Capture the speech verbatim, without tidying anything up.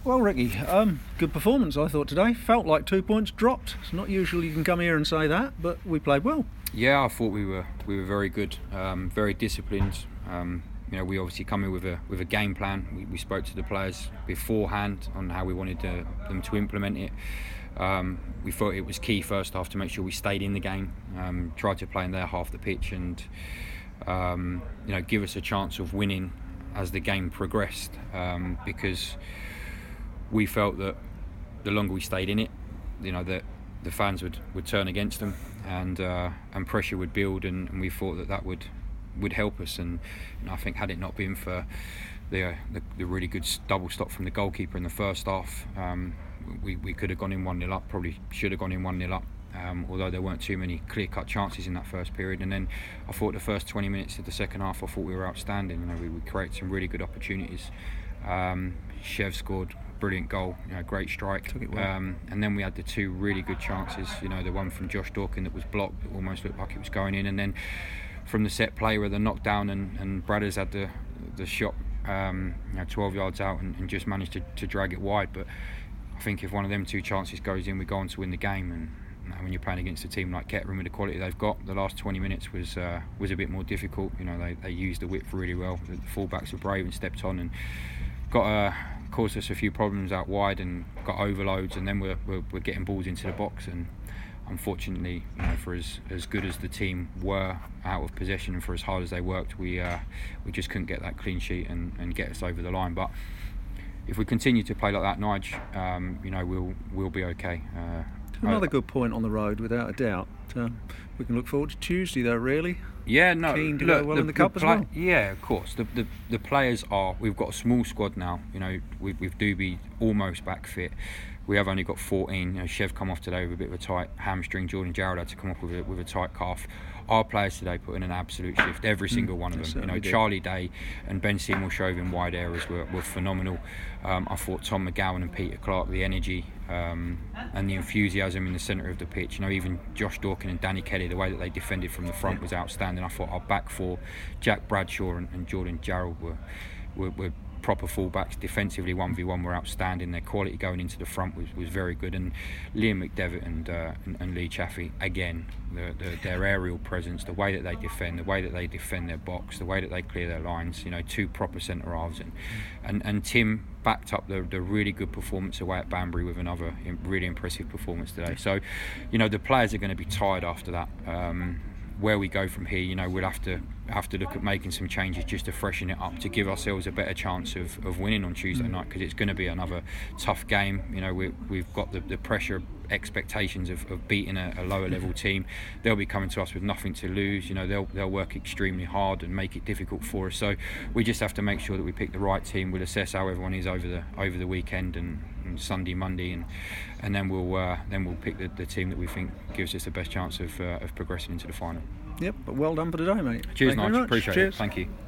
Well, Ricky, um, good performance I thought today. Felt like two points dropped. It's not usual you can come here and say that, but we played well. Yeah, I thought we were we were very good, um, very disciplined. Um, you know, we obviously come in with a with a game plan. We, we spoke to the players beforehand on how we wanted to, them to implement it. Um, we thought it was key first half to make sure we stayed in the game, um, tried to play in their half the pitch, and um, you know, give us a chance of winning as the game progressed, um, because we felt that the longer we stayed in it, you know, that the fans would, would turn against them, and uh, and pressure would build, and, and we thought that that would would help us. And you know, I think had it not been for the, uh, the the really good double stop from the goalkeeper in the first half, um, we we could have gone in one nil up. Probably should have gone in one nil up. Um, although there weren't too many clear-cut chances in that first period. And then I thought the first twenty minutes of the second half, I thought we were outstanding. You know, we, we created some really good opportunities. Um, Chev scored a brilliant goal, you know, great strike. Took it well. Um, and then we had the two really good chances. You know, the one from Josh Dorkin that was blocked, that almost looked like it was going in, and then from the set play where the knockdown and and Bradders had the the shot, um, you know, twelve yards out, and, and just managed to, to drag it wide. But I think if one of them two chances goes in, we go on to win the game. And when you're playing against a team like Kettering with the quality they've got, the last twenty minutes was uh, was a bit more difficult. You know, they, they used the width really well. The fullbacks were brave and stepped on and got uh, caused us a few problems out wide and got overloads. And then we're we're, we're getting balls into the box. And unfortunately, you know, for as as good as the team were out of possession and for as hard as they worked, we uh, we just couldn't get that clean sheet and, and get us over the line. But if we continue to play like that, Nige, um, you know, we'll we'll be okay. Uh, Another good point on the road, without a doubt. Um, we can look forward to Tuesday, though. Really, yeah, no, keen to look, go well the, in the cup the as play, well. Yeah, of course. The, the the players are. We've got a small squad now. You know, we, we've Doobie almost back fit. We have only got fourteen. You know, Chev come off today with a bit of a tight hamstring. Jordan Jarrod had to come off with a, with a tight calf. Our players today put in an absolute shift, every single mm, one of them. You know, did. Charlie Day and Ben Seymour Shove in wide areas were, were phenomenal. Um, I thought Tom McGowan and Peter Clark, the energy um, and the enthusiasm in the centre of the pitch. You know, even Josh Dorkin and Danny Kelly, the way that they defended from the front was outstanding. I thought our back four, Jack Bradshaw and, and Jordan Jarrell were, were, were proper fullbacks. Defensively, one v one were outstanding. Their quality going into the front was, was very good. And Liam McDevitt and, uh, and, and Lee Chaffee, again, the, the, their aerial presence, the way that they defend, the way that they defend their box, the way that they clear their lines, you know, two proper centre halves. And, and, and Tim backed up the, the really good performance away at Banbury with another really impressive performance today. So, you know, the players are going to be tired after that. Um, where we go from here, you know, we'll have to have to look at making some changes just to freshen it up, to give ourselves a better chance of, of winning on Tuesday mm. night, because it's going to be another tough game. You know, we, we've got the, the pressure, expectations of, of beating a, a lower level team. They'll be coming to us with nothing to lose. You know, they'll they'll work extremely hard and make it difficult for us. So we just have to make sure that we pick the right team. We'll assess how everyone is over the over the weekend and, and Sunday, Monday, and and then we'll uh, then we'll pick the, the team that we think gives us the best chance of uh, of progressing into the final. Yep, but well done for today, mate. Cheers, Thank Nigel. Appreciate Cheers. it. Thank you.